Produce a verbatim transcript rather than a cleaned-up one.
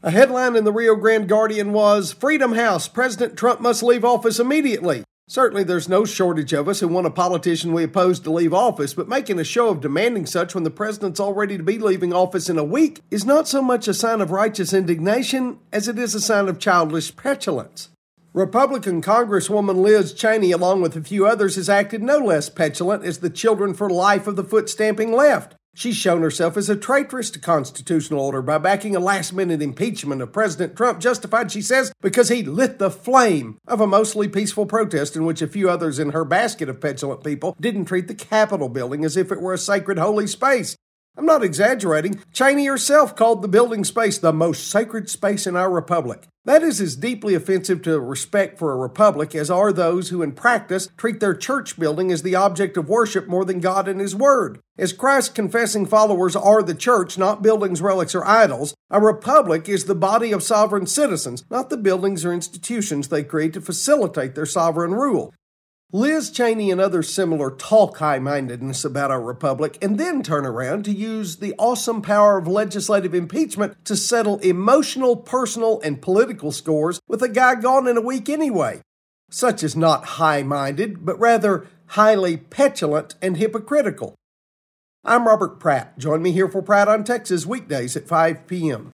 A headline in the Rio Grande Guardian was, Freedom House, President Trump must leave office immediately. Certainly there's no shortage of us who want a politician we oppose to leave office, but making a show of demanding such when the president's all ready to be leaving office in a week is not so much a sign of righteous indignation as it is a sign of childish petulance. Republican Congresswoman Liz Cheney, along with a few others, has acted no less petulant as the children for life of the foot-stamping left. She's shown herself as a traitress to constitutional order by backing a last-minute impeachment of President Trump, justified, she says, because he lit the flame of a mostly peaceful protest in which a few others in her basket of petulant people didn't treat the Capitol building as if it were a sacred holy space. I'm not exaggerating. Cheney herself called the building space the most sacred space in our republic. That is as deeply offensive to respect for a republic as are those who in practice treat their church building as the object of worship more than God and His Word. As Christ-confessing followers are the church, not buildings, relics, or idols, a republic is the body of sovereign citizens, not the buildings or institutions they create to facilitate their sovereign rule. Liz Cheney and others similar talk high-mindedness about our republic and then turn around to use the awesome power of legislative impeachment to settle emotional, personal, and political scores with a guy gone in a week anyway. Such is not high-minded, but rather highly petulant and hypocritical. I'm Robert Pratt. Join me here for Pratt on Texas weekdays at five p.m.